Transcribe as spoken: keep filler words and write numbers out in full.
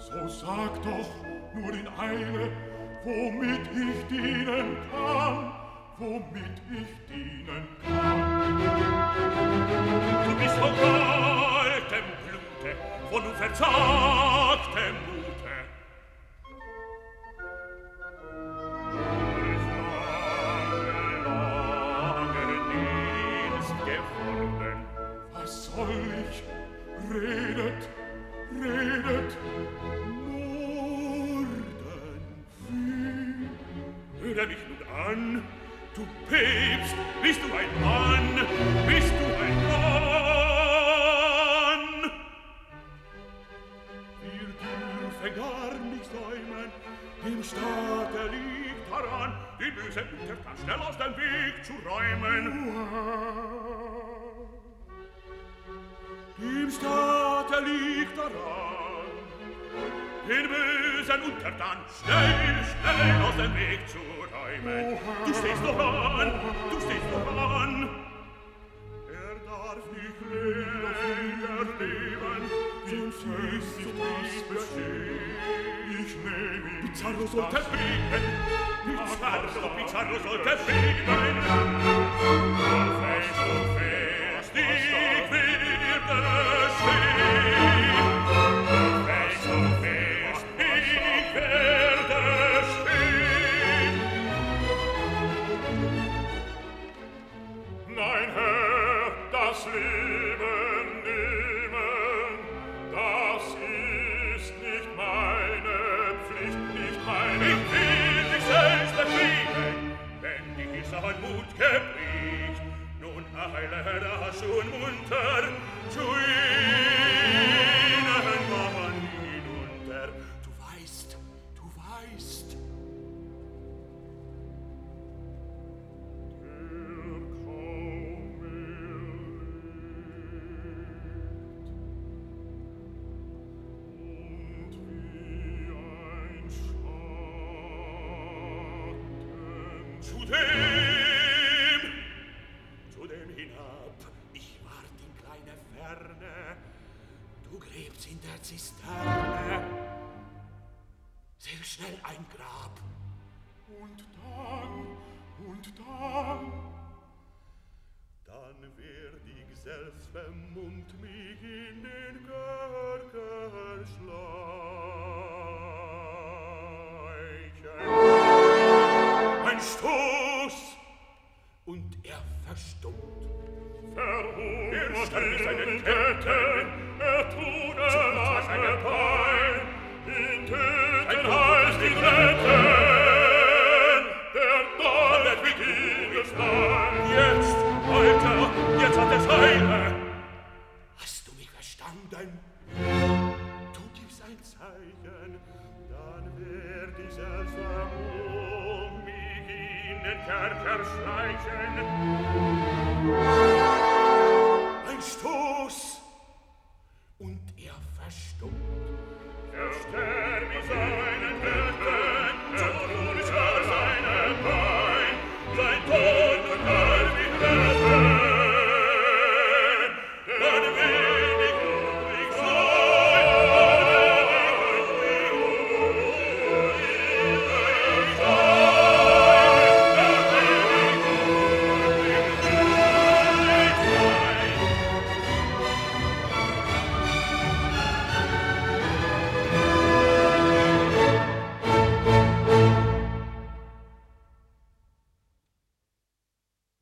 So sag doch nur in Eile, womit ich dienen kann, womit ich dienen kann. Du bist von kaltem Blute, von unverzagtem Mute. Durch lange, lange Dienst geworden. Was soll ich? Redet, redet, morden viel. Höre mich nun an, du bebst, bist du ein Mann, bist du ein Mann? Wir dürfen gar nicht säumen, dem Staate liegt daran, die böse Untertan schnell aus dem Weg zu räumen. Dem Staate liegt daran, den bösen Untertan schnell, schnell aus dem Weg zu räumen. Du stehst noch an, du stehst noch an. Er darf nicht länger leben, sonst ist sich das bestehen. Ich nehme ihn. Pizarro sollte fliegen, Pizarro, Pizarro sollte fliegen. Auf ein so fest, ich werde stehen. Auf ein so fest, ich werde stehen. Nein, Herr, das Leben nehmen, das ist nicht meine Pflicht, nicht meine. Ich will mich selbst erfrieden, wenn die Sachen Mut gebricht. Nun eile rasch und munter zu ihnen, Mann, hinunter. Du weißt, du weißt. Der kaum mehr lebt, und wie ein Schatten zu dem, zu dem hinab. Ich wart in kleine Ferne, du gräbst in der Zisterne, sehr schnell ein Grab. Und dann, und dann, dann werd ich selbst vermummt mich in den Kerker schleichen. Ein Stoß, und er verstummt. Verhungert in seinen Ketten, er tut er lange Pein, in Töten heißt ihn retten, der Donner wird ihm gefallen. Jetzt, Alter, jetzt hat es Heile. Hast du mich verstanden? Du gibst ein Zeichen, dann werd ich selbst vermummt mich in den Kerker schleichen. Ein Stoß, und er verstummt.